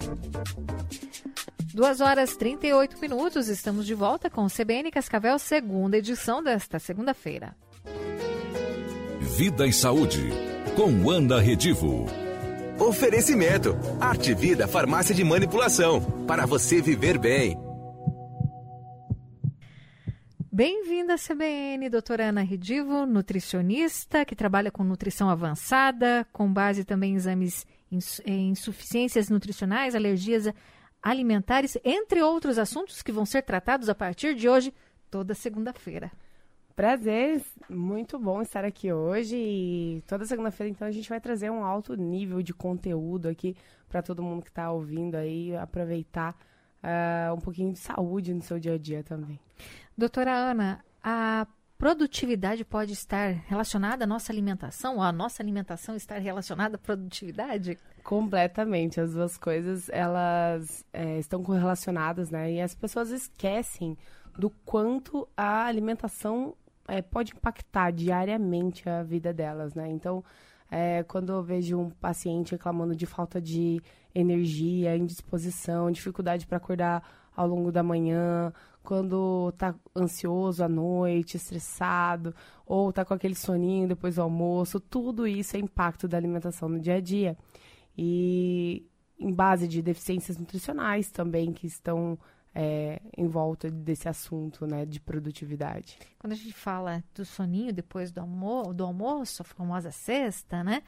2h38, estamos de volta com o CBN Cascavel, segunda edição desta segunda-feira. Vida e Saúde, com Ana Redivo. Oferecimento, Arte Vida Farmácia de Manipulação, para você viver bem. Bem-vinda à CBN, doutora Ana Redivo, nutricionista, que trabalha com nutrição avançada, com base também em exames em insuficiências nutricionais, alergias alimentares, entre outros assuntos que vão ser tratados a partir de hoje, toda segunda-feira. Prazer, muito bom estar aqui hoje e toda segunda-feira, então, a gente vai trazer um alto nível de conteúdo aqui para todo mundo que está ouvindo aí, aproveitar um pouquinho de saúde no seu dia a dia também. Doutora Ana, a produtividade pode estar relacionada à nossa alimentação, ou a nossa alimentação estar relacionada à produtividade? Completamente, as duas coisas, elas estão correlacionadas, né? E as pessoas esquecem do quanto a alimentação pode impactar diariamente a vida delas, né? Então, quando eu vejo um paciente reclamando de falta de energia, indisposição, dificuldade para acordar ao longo da manhã, quando tá ansioso à noite, estressado, ou tá com aquele soninho depois do almoço, tudo isso é impacto da alimentação no dia a dia. E em base de deficiências nutricionais também que estão em volta desse assunto, né, de produtividade. Quando a gente fala do soninho depois do almoço, a famosa cesta, né?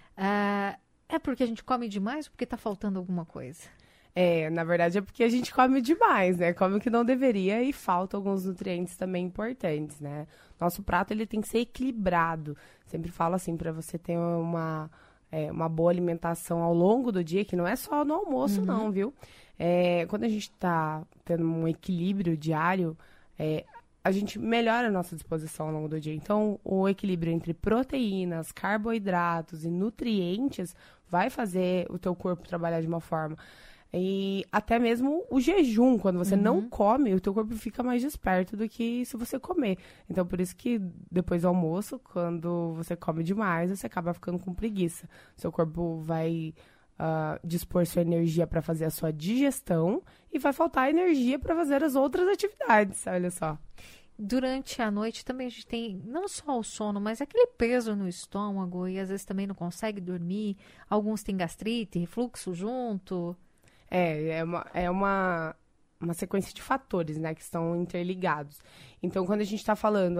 É porque a gente come demais ou porque tá faltando alguma coisa? Na verdade é porque a gente come demais, né? Come o que não deveria e falta alguns nutrientes também importantes, né? Nosso prato, ele tem que ser equilibrado. Sempre falo assim, para você ter uma boa alimentação ao longo do dia, que não é só no almoço, não, viu? Quando a gente tá tendo um equilíbrio diário, a gente melhora a nossa disposição ao longo do dia. Então, o equilíbrio entre proteínas, carboidratos e nutrientes vai fazer o teu corpo trabalhar de uma forma. E até mesmo o jejum, quando você não come, o teu corpo fica mais desperto do que se você comer. Então, por isso que depois do almoço, quando você come demais, você acaba ficando com preguiça. Seu corpo vai dispor sua energia para fazer a sua digestão e vai faltar energia para fazer as outras atividades, olha só. Durante a noite também a gente tem não só o sono, mas aquele peso no estômago e às vezes também não consegue dormir. Alguns têm gastrite, refluxo junto. É uma sequência de fatores, né, que estão interligados. Então, quando a gente está falando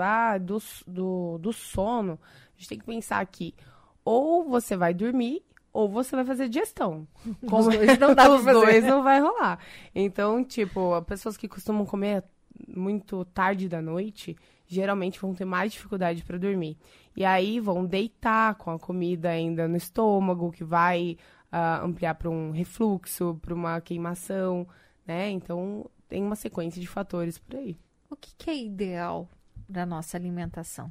do sono, a gente tem que pensar que ou você vai dormir ou você vai fazer digestão. Os dois não dá pra fazer. Os dois não vai rolar. Então, tipo, pessoas que costumam comer muito tarde da noite, geralmente vão ter mais dificuldade para dormir. E aí vão deitar com a comida ainda no estômago, que vai ampliar para um refluxo, para uma queimação, né? Então, tem uma sequência de fatores por aí. O que é ideal para nossa alimentação?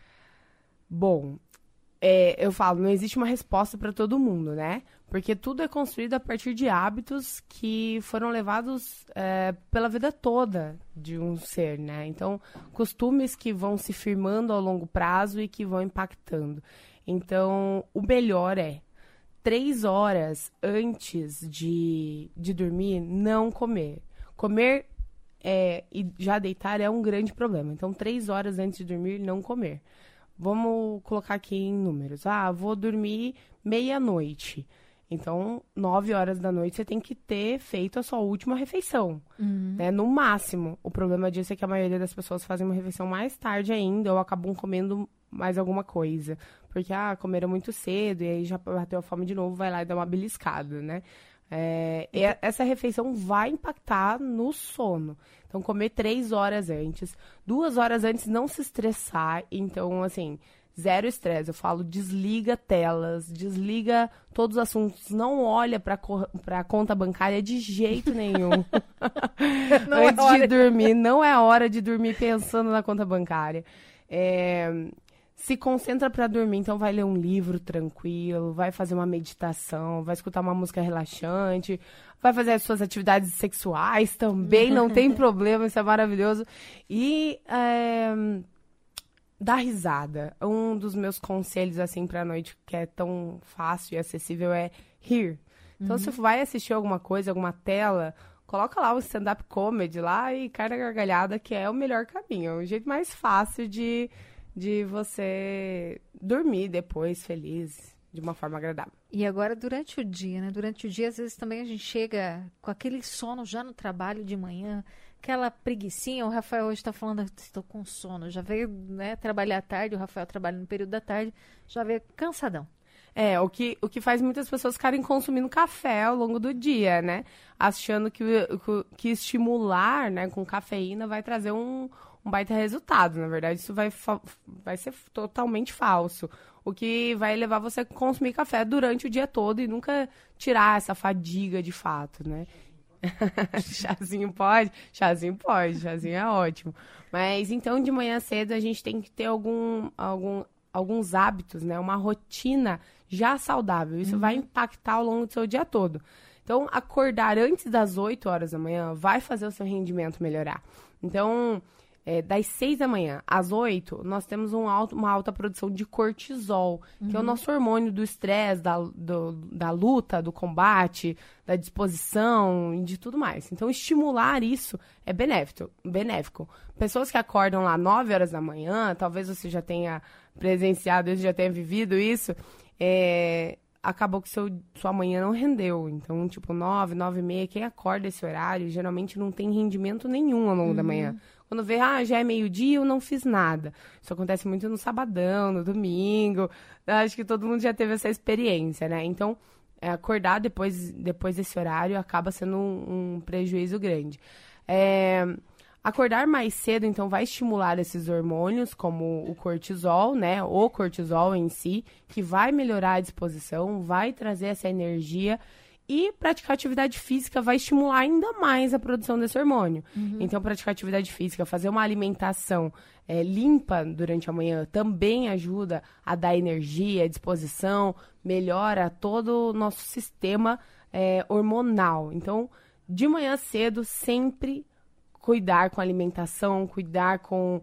Bom, eu falo, não existe uma resposta para todo mundo, né? Porque tudo é construído a partir de hábitos que foram levados pela vida toda de um ser, né? Então, costumes que vão se firmando ao longo prazo e que vão impactando. Então, o melhor 3 horas antes de dormir, não comer. Comer e já deitar é um grande problema. Então, 3 horas antes de dormir, não comer. Vamos colocar aqui em números. Vou dormir meia-noite. Então, 9 horas da noite, você tem que ter feito a sua última refeição, né? No máximo. O problema disso é que a maioria das pessoas fazem uma refeição mais tarde ainda ou acabam comendo mais alguma coisa. Porque, comeram muito cedo e aí já bateu a fome de novo, vai lá e dá uma beliscada, né? Essa refeição vai impactar no sono. Então, comer 3 horas antes. 2 horas antes, não se estressar. Então, assim, zero estresse. Eu falo, desliga telas, desliga todos os assuntos. Não olha para a conta bancária de jeito nenhum. Antes de dormir, não é hora de dormir pensando na conta bancária. Se concentra para dormir, então vai ler um livro tranquilo, vai fazer uma meditação, vai escutar uma música relaxante, vai fazer as suas atividades sexuais também, não tem problema, isso é maravilhoso. E dá risada. Um dos meus conselhos, assim, pra noite, que é tão fácil e acessível, é rir. Então, se vai assistir alguma coisa, alguma tela, coloca lá um stand-up comedy lá e cai na gargalhada, que é o melhor caminho. É o jeito mais fácil de você dormir depois feliz, de uma forma agradável. E agora, durante o dia, né? Durante o dia, às vezes também a gente chega com aquele sono já no trabalho de manhã, aquela preguicinha. O Rafael hoje está falando, estou com sono. Já veio, né, trabalhar à tarde, o Rafael trabalha no período da tarde, já veio cansadão. O que faz muitas pessoas ficarem consumindo café ao longo do dia, né? Achando que estimular, né, com cafeína vai trazer um baita resultado. Na verdade, isso vai ser totalmente falso. O que vai levar você a consumir café durante o dia todo e nunca tirar essa fadiga de fato, né? Chazinho pode? Chazinho pode, chazinho é ótimo. Mas então, de manhã cedo, a gente tem que ter alguns hábitos, né? Uma rotina já saudável. Isso vai impactar ao longo do seu dia todo. Então, acordar antes das 8 horas da manhã vai fazer o seu rendimento melhorar. Então, das 6 da manhã às 8, nós temos uma alta produção de cortisol, que é o nosso hormônio do estresse, da luta, do combate, da disposição e de tudo mais. Então, estimular isso é benéfico. Pessoas que acordam lá 9 horas da manhã, talvez você já tenha presenciado isso, já tenha vivido isso, acabou que sua manhã não rendeu. Então, tipo, 9, 9h30, quem acorda esse horário, geralmente não tem rendimento nenhum ao longo da manhã. Quando vê, já é meio-dia, eu não fiz nada. Isso acontece muito no sabadão, no domingo. Acho que todo mundo já teve essa experiência, né? Então, acordar depois desse horário acaba sendo um prejuízo grande. Acordar mais cedo, então, vai estimular esses hormônios, como o cortisol, né? O cortisol em si, que vai melhorar a disposição, vai trazer essa energia. E praticar atividade física vai estimular ainda mais a produção desse hormônio. Então, praticar atividade física, fazer uma alimentação limpa durante a manhã também ajuda a dar energia, disposição, melhora todo o nosso sistema hormonal. Então, de manhã cedo, sempre cuidar com a alimentação, cuidar com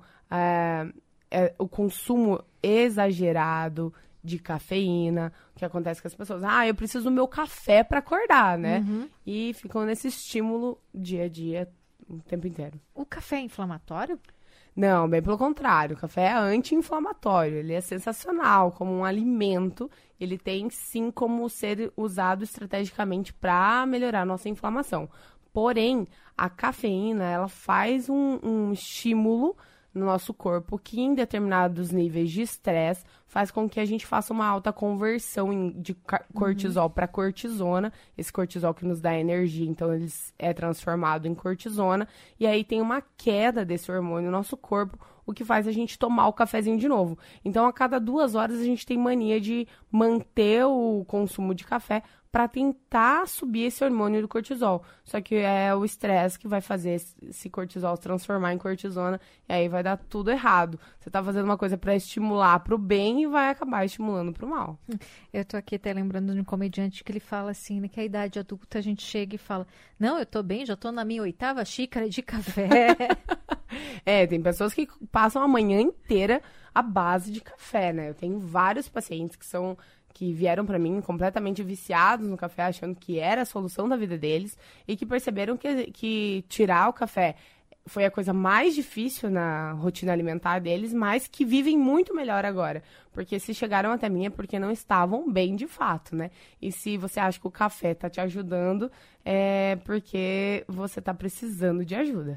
o consumo exagerado de cafeína. O que acontece com as pessoas? Eu preciso do meu café para acordar, né? E ficam nesse estímulo dia a dia, o tempo inteiro. O café é inflamatório? Não, bem pelo contrário. O café é anti-inflamatório. Ele é sensacional como um alimento. Ele tem, sim, como ser usado estrategicamente para melhorar a nossa inflamação. Porém, a cafeína, ela faz um estímulo no nosso corpo que, em determinados níveis de estresse, faz com que a gente faça uma alta conversão de cortisol para cortisona. Esse cortisol que nos dá energia, então ele é transformado em cortisona. E aí tem uma queda desse hormônio no nosso corpo, o que faz a gente tomar o cafezinho de novo. Então, a cada 2 horas, a gente tem mania de manter o consumo de café para tentar subir esse hormônio do cortisol. Só que é o estresse que vai fazer esse cortisol se transformar em cortisona, e aí vai dar tudo errado. Você tá fazendo uma coisa para estimular pro bem e vai acabar estimulando pro mal. Eu tô aqui até lembrando de um comediante que ele fala assim, né, que a idade adulta a gente chega e fala, não, eu tô bem, já tô na minha 8ª xícara de café. Tem pessoas que passam a manhã inteira à base de café, né? Eu tenho vários pacientes que vieram para mim completamente viciados no café, achando que era a solução da vida deles, e que perceberam que tirar o café foi a coisa mais difícil na rotina alimentar deles, mas que vivem muito melhor agora. Porque se chegaram até mim é porque não estavam bem de fato, né? E se você acha que o café tá te ajudando, é porque você tá precisando de ajuda.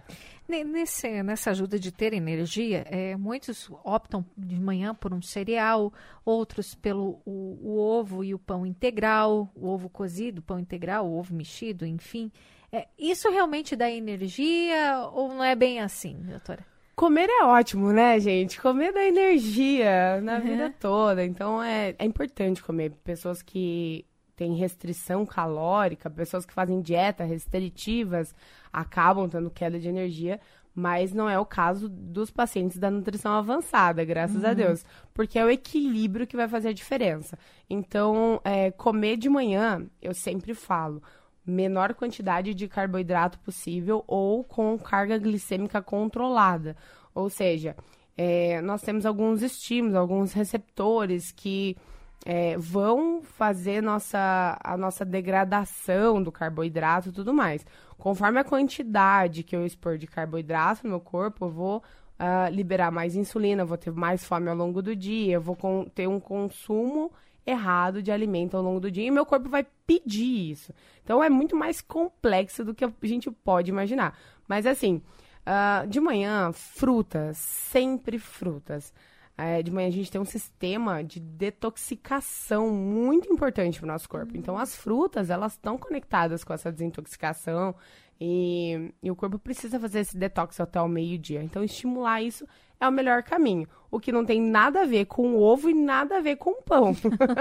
Nessa ajuda de ter energia, muitos optam de manhã por um cereal, outros pelo o ovo e o pão integral, o ovo cozido, pão integral, o ovo mexido, enfim. Isso realmente dá energia ou não é bem assim, doutora? Comer é ótimo, né, gente? Comer dá energia na vida toda. Então, é importante comer. Pessoas que têm restrição calórica, pessoas que fazem dieta restritivas, acabam tendo queda de energia, mas não é o caso dos pacientes da nutrição avançada, graças a Deus. Porque é o equilíbrio que vai fazer a diferença. Então, comer de manhã, eu sempre falo, menor quantidade de carboidrato possível ou com carga glicêmica controlada. Ou seja, nós temos alguns estímulos, alguns receptores que vão fazer a nossa degradação do carboidrato e tudo mais. Conforme a quantidade que eu expor de carboidrato no meu corpo, eu vou liberar mais insulina, eu vou ter mais fome ao longo do dia, eu vou ter um consumo errado de alimento ao longo do dia e meu corpo vai pedir isso. Então, é muito mais complexo do que a gente pode imaginar. Mas, assim, de manhã, frutas, sempre frutas. De manhã a gente tem um sistema de detoxicação muito importante para o nosso corpo. Então, as frutas, elas estão conectadas com essa desintoxicação e o corpo precisa fazer esse detox até o meio-dia. Então, estimular isso é o melhor caminho. O que não tem nada a ver com ovo e nada a ver com pão.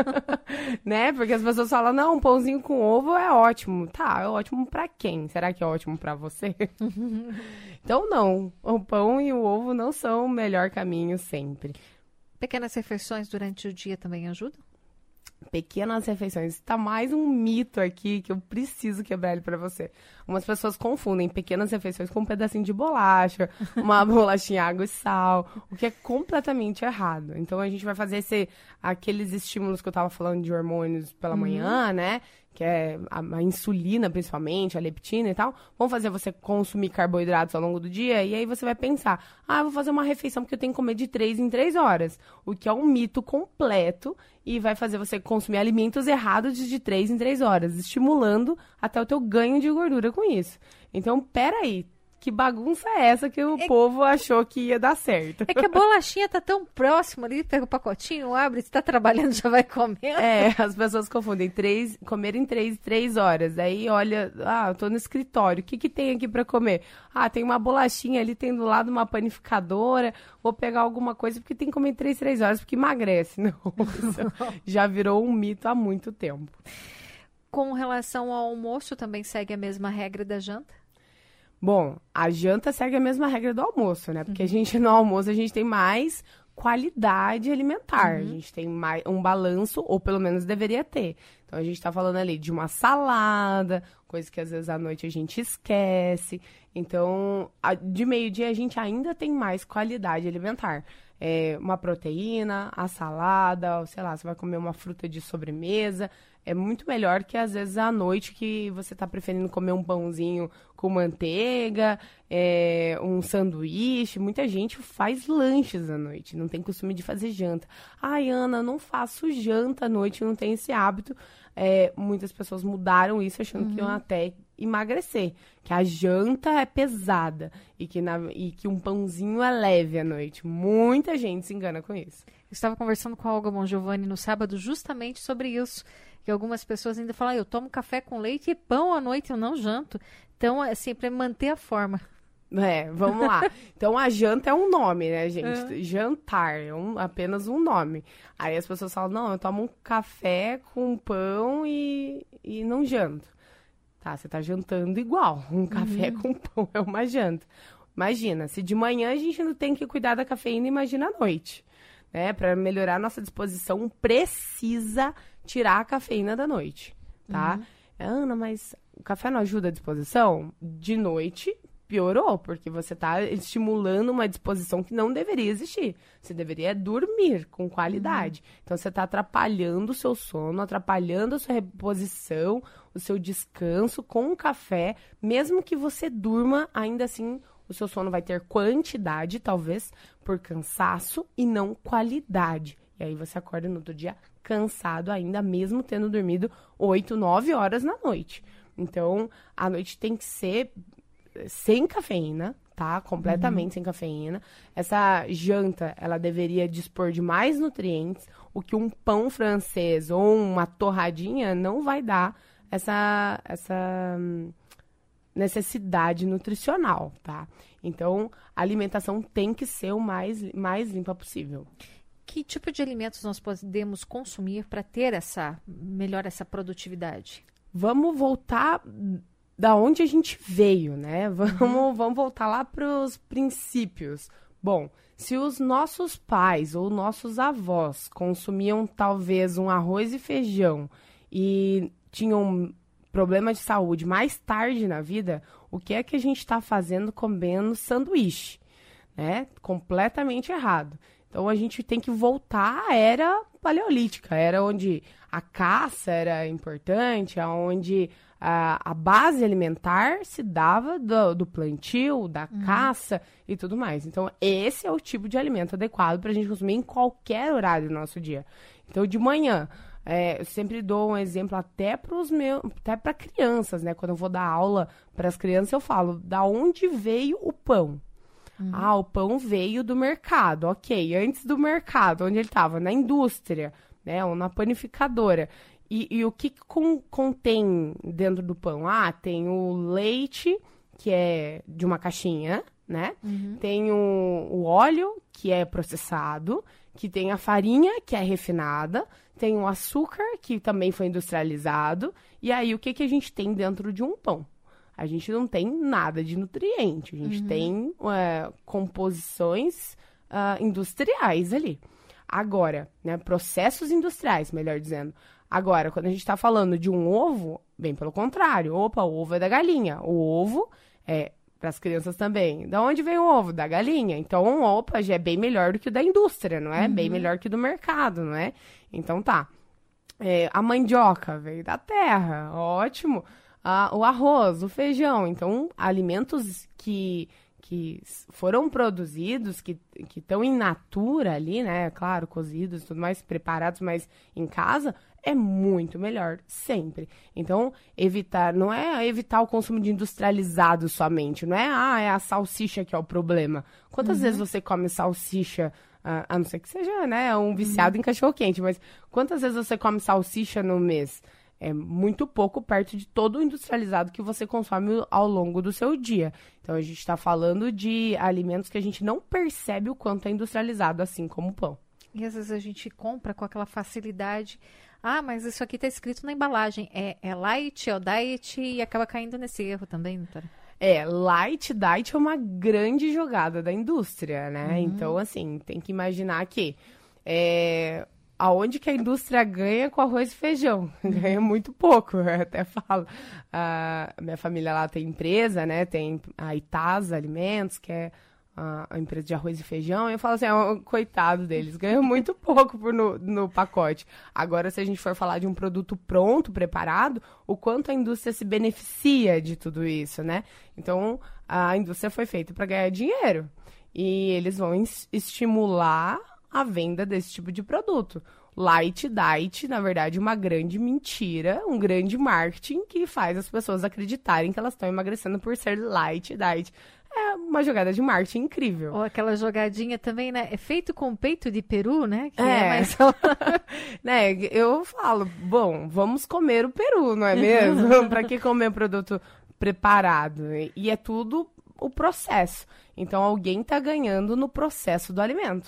Né? Porque as pessoas falam, não, um pãozinho com ovo é ótimo. Tá, é ótimo para quem? Será que é ótimo para você? Então, não. O pão e o ovo não são o melhor caminho sempre. Pequenas refeições durante o dia também ajudam? Pequenas refeições. Está mais um mito aqui que eu preciso quebrar ele para você. Algumas pessoas confundem pequenas refeições com um pedacinho de bolacha, uma bolachinha, água e sal, o que é completamente errado. Então, a gente vai fazer aqueles estímulos que eu estava falando de hormônios pela manhã, né? Que é a insulina, principalmente, a leptina e tal, vão fazer você consumir carboidratos ao longo do dia, e aí você vai pensar, eu vou fazer uma refeição porque eu tenho que comer de 3 em 3 horas, o que é um mito completo, e vai fazer você consumir alimentos errados de 3 em 3 horas, estimulando até o teu ganho de gordura com isso. Então, peraí. Que bagunça é essa que o povo achou que ia dar certo? É que a bolachinha tá tão próxima ali, pega o pacotinho, abre, se tá trabalhando, já vai comendo. As pessoas confundem comer em 3 horas. Aí olha, eu tô no escritório, o que tem aqui pra comer? Tem uma bolachinha ali, tem do lado uma panificadora, vou pegar alguma coisa porque tem que comer em 3 horas, porque emagrece. Não, já virou um mito há muito tempo. Com relação ao almoço, também segue a mesma regra da janta? Bom, a janta segue a mesma regra do almoço, né? Porque no almoço a gente tem mais qualidade alimentar. A gente tem mais um balanço, ou pelo menos deveria ter. Então, a gente tá falando ali de uma salada, coisa que às vezes à noite a gente esquece. Então, de meio-dia a gente ainda tem mais qualidade alimentar. Uma proteína, a salada, ou sei lá, você vai comer uma fruta de sobremesa. É muito melhor que, às vezes, à noite que você tá preferindo comer um pãozinho com manteiga, um sanduíche. Muita gente faz lanches à noite, não tem costume de fazer janta. Ana, eu não faço janta à noite, não tenho esse hábito. Muitas pessoas mudaram isso achando que iam até emagrecer, que a janta é pesada e que um pãozinho é leve à noite. Muita gente se engana com isso. Eu estava conversando com a Olga Bongiovanni no sábado justamente sobre isso, que algumas pessoas ainda falam, eu tomo café com leite e pão à noite, eu não janto. Então, assim, para manter a forma. Vamos lá. Então, a janta é um nome, né, gente? Jantar é apenas um nome. Aí as pessoas falam, não, eu tomo um café com pão e não janto. Tá, você tá jantando igual. Um café com pão é uma janta. Imagina, se de manhã a gente não tem que cuidar da cafeína, imagina à noite. Né? Para melhorar a nossa disposição, precisa tirar a cafeína da noite, tá? Ana, mas o café não ajuda a disposição? De noite, piorou, porque você está estimulando uma disposição que não deveria existir. Você deveria dormir com qualidade. Então, você está atrapalhando o seu sono, atrapalhando a sua reposição, o seu descanso com o café. Mesmo que você durma, ainda assim, o seu sono vai ter quantidade, talvez, por cansaço e não qualidade. E aí você acorda no outro dia cansado ainda, mesmo tendo dormido 8, 9 horas na noite. Então, a noite tem que ser sem cafeína, tá? Completamente sem cafeína. Essa janta, ela deveria dispor de mais nutrientes, o que um pão francês ou uma torradinha não vai dar essa necessidade nutricional, tá? Então, a alimentação tem que ser o mais limpa possível. Que tipo de alimentos nós podemos consumir para ter melhor essa produtividade? Vamos voltar da onde a gente veio, né? Vamos voltar lá para os princípios. Bom, se os nossos pais ou nossos avós consumiam talvez um arroz e feijão e tinham problema de saúde mais tarde na vida, o que é que a gente está fazendo comendo sanduíche? Né? Completamente errado. Então a gente tem que voltar à era paleolítica, era onde a caça era importante, onde a base alimentar se dava do plantio, da caça e tudo mais. Então, esse é o tipo de alimento adequado para a gente consumir em qualquer horário do nosso dia. Então, de manhã, eu sempre dou um exemplo até para crianças, né? Quando eu vou dar aula para as crianças, eu falo, da onde veio o pão? O pão veio do mercado, ok. Antes do mercado, onde ele estava? Na indústria, né? Ou na panificadora. E o que contém dentro do pão? Tem o leite, que é de uma caixinha, né? Tem o óleo, que é processado, que tem a farinha, que é refinada, tem o açúcar, que também foi industrializado. E aí, o que a gente tem dentro de um pão? A gente não tem nada de nutriente, a gente tem composições industriais ali. Agora, né, processos industriais, melhor dizendo. Agora, quando a gente está falando de um ovo, bem pelo contrário. O ovo é da galinha. O ovo é, para as crianças também, da onde vem o ovo? Da galinha. Então, já é bem melhor do que o da indústria, não é? Bem melhor que o do mercado, não é? Então, tá. A mandioca veio da terra, ótimo. O arroz, o feijão. Então, alimentos que foram produzidos, que estão in natura ali, né? Claro, cozidos e tudo mais, preparados, mas em casa, é muito melhor, sempre. Então, não é evitar o consumo de industrializado somente, não é a salsicha que é o problema. Quantas vezes você come salsicha, a não ser que seja, né, um viciado em cachorro-quente, mas quantas vezes você come salsicha no mês? É muito pouco perto de todo o industrializado que você consome ao longo do seu dia. Então, a gente está falando de alimentos que a gente não percebe o quanto é industrializado, assim como o pão. E às vezes a gente compra com aquela facilidade. Mas isso aqui está escrito na embalagem. É light, é o diet, e acaba caindo nesse erro também, doutora? Light diet é uma grande jogada da indústria, né? Então, assim, tem que imaginar que... aonde que a indústria ganha com arroz e feijão? Ganha muito pouco, eu até falo. Minha família lá tem empresa, né? Tem a Itasa Alimentos, que é a empresa de arroz e feijão. E eu falo assim, coitado deles, ganham muito pouco no pacote. Agora, se a gente for falar de um produto pronto, preparado, o quanto a indústria se beneficia de tudo isso, né? Então, a indústria foi feita para ganhar dinheiro. E eles vão estimular a venda desse tipo de produto. Light diet, na verdade, uma grande mentira, um grande marketing que faz as pessoas acreditarem que elas estão emagrecendo por ser light diet. É uma jogada de marketing incrível. Ou aquela jogadinha também, né? É feito com peito de peru, né? Que mais... né? Eu falo, bom, vamos comer o peru, não é mesmo? Para que comer produto preparado? E é tudo o processo. Então, alguém está ganhando no processo do alimento.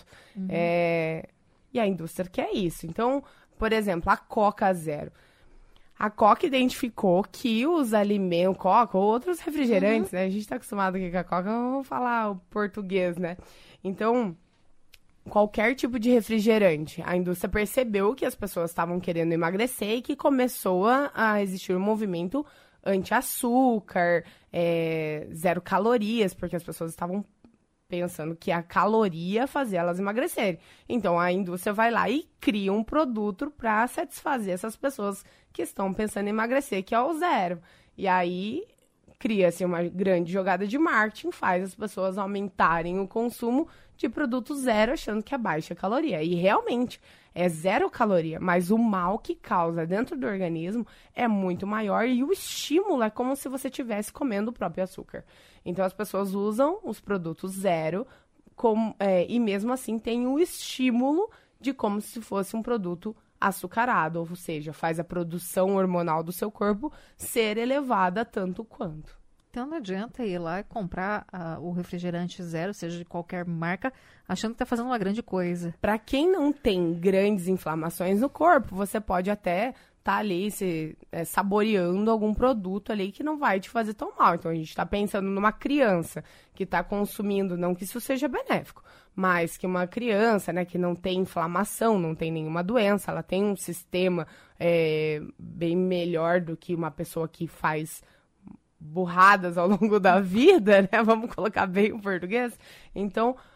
E a indústria quer isso. Então, por exemplo, a Coca Zero. A Coca identificou que os alimentos, Coca ou outros refrigerantes, né? A gente está acostumado aqui com a Coca, vamos falar o português, né? Então, qualquer tipo de refrigerante, a indústria percebeu que as pessoas estavam querendo emagrecer e que começou a existir um movimento anti-açúcar, zero calorias, porque as pessoas estavam pensando que a caloria fazia elas emagrecerem. Então, a indústria vai lá e cria um produto para satisfazer essas pessoas que estão pensando em emagrecer, que é o zero. E aí, cria-se uma grande jogada de marketing, faz as pessoas aumentarem o consumo de produto zero, achando que é baixa caloria. E realmente, é zero caloria, mas o mal que causa dentro do organismo é muito maior e o estímulo é como se você estivesse comendo o próprio açúcar. Então, as pessoas usam os produtos zero e mesmo assim tem o estímulo de como se fosse um produto açucarado, ou seja, faz a produção hormonal do seu corpo ser elevada tanto quanto. Então não adianta ir lá e comprar o refrigerante zero, seja de qualquer marca, achando que está fazendo uma grande coisa. Para quem não tem grandes inflamações no corpo, você pode até estar ali saboreando algum produto ali que não vai te fazer tão mal. Então a gente está pensando numa criança que está consumindo, não que isso seja benéfico, mas que uma criança, né, que não tem inflamação, não tem nenhuma doença, ela tem um sistema bem melhor do que uma pessoa que faz burradas ao longo da vida, né? Vamos colocar bem o português. Então,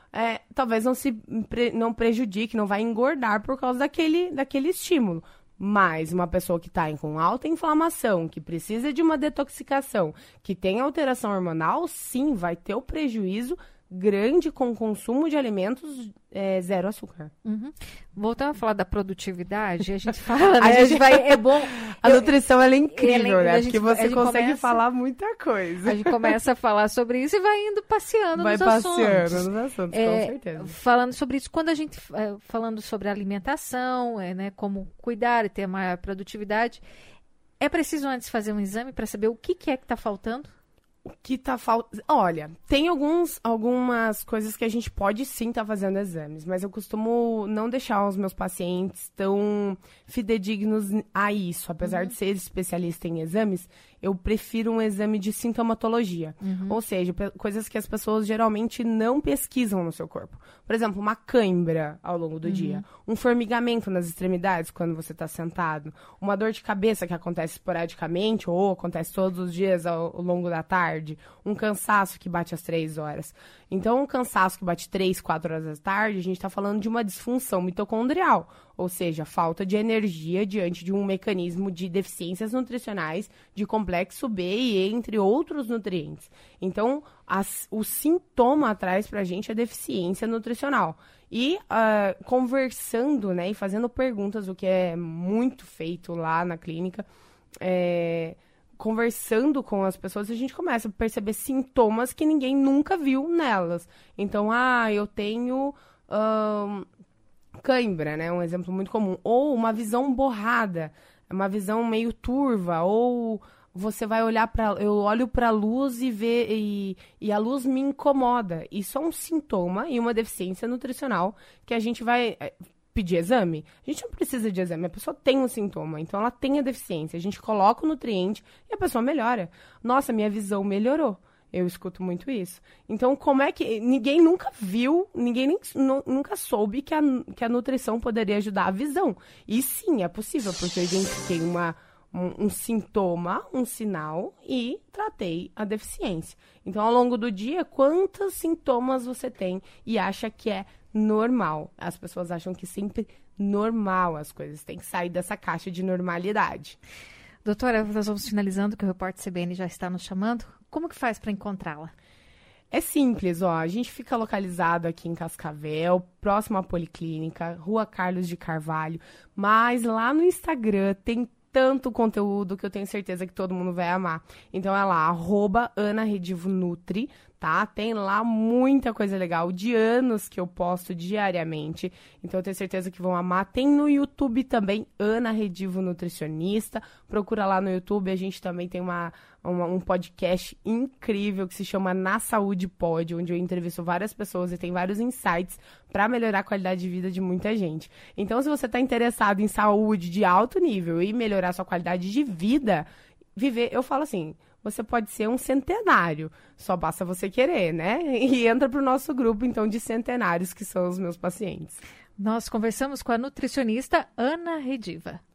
talvez não prejudique, não vai engordar por causa daquele estímulo. Mas uma pessoa que está com alta inflamação, que precisa de uma detoxicação, que tem alteração hormonal, sim, vai ter o prejuízo grande com o consumo de alimentos zero açúcar. Uhum. Voltando a falar da produtividade, a gente fala, né? É bom. A nutrição ela é incrível, né? Porque você consegue falar muita coisa. A gente começa a falar sobre isso e vai indo passeando nos assuntos. Vai passeando nos assuntos, com certeza. Falando sobre isso, quando a gente falando sobre alimentação, né, como cuidar e ter maior produtividade, é preciso antes fazer um exame para saber o que é que está faltando? O que tá faltando? Olha, tem algumas coisas que a gente pode sim estar fazendo exames, mas eu costumo não deixar os meus pacientes tão fidedignos a isso. Apesar de ser especialista em exames, eu prefiro um exame de sintomatologia. Ou seja, coisas que as pessoas geralmente não pesquisam no seu corpo. Por exemplo, uma cãibra ao longo do dia. Um formigamento nas extremidades quando você está sentado. Uma dor de cabeça que acontece esporadicamente ou acontece todos os dias ao longo da tarde. Um cansaço que bate às 3 horas. Então, um cansaço que bate 3, 4 horas da tarde, a gente está falando de uma disfunção mitocondrial. Ou seja, falta de energia diante de um mecanismo de deficiências nutricionais de complexo B e entre outros nutrientes. Então, o sintoma traz para a gente a deficiência nutricional. E conversando, né, e fazendo perguntas, o que é muito feito lá na clínica, conversando com as pessoas, a gente começa a perceber sintomas que ninguém nunca viu nelas. Então, eu tenho cãibra, né? Um exemplo muito comum. Ou uma visão borrada, uma visão meio turva, ou você vai olhar eu olho para a luz e a luz me incomoda. Isso é um sintoma e uma deficiência nutricional que a gente vai pedir exame. A gente não precisa de exame, a pessoa tem um sintoma, então ela tem a deficiência. A gente coloca o nutriente e a pessoa melhora. Nossa, minha visão melhorou. Eu escuto muito isso. Então, como é que... Ninguém nunca viu, nunca soube que a nutrição poderia ajudar a visão. E sim, é possível, porque eu identifiquei um sintoma, um sinal e tratei a deficiência. Então, ao longo do dia, quantos sintomas você tem e acha que é normal? As pessoas acham que sempre normal as coisas. Tem que sair dessa caixa de normalidade. Doutora, nós vamos finalizando, que o Repórter CBN já está nos chamando. Como que faz para encontrá-la? É simples, a gente fica localizado aqui em Cascavel, próximo à Policlínica, Rua Carlos de Carvalho, mas lá no Instagram tem tanto conteúdo que eu tenho certeza que todo mundo vai amar. Então é lá, @AnaRedivoNutri, tá? Tem lá muita coisa legal, de anos que eu posto diariamente. Então eu tenho certeza que vão amar. Tem no YouTube também, Ana Redivo Nutricionista. Procura lá no YouTube, a gente também tem um podcast incrível que se chama Na Saúde Pode, onde eu entrevisto várias pessoas e tem vários insights para melhorar a qualidade de vida de muita gente. Então, se você está interessado em saúde de alto nível e melhorar sua qualidade de vida, eu falo assim, você pode ser um centenário, só basta você querer, né? E entra para o nosso grupo, então, de centenários, que são os meus pacientes. Nós conversamos com a nutricionista Ana Rediva.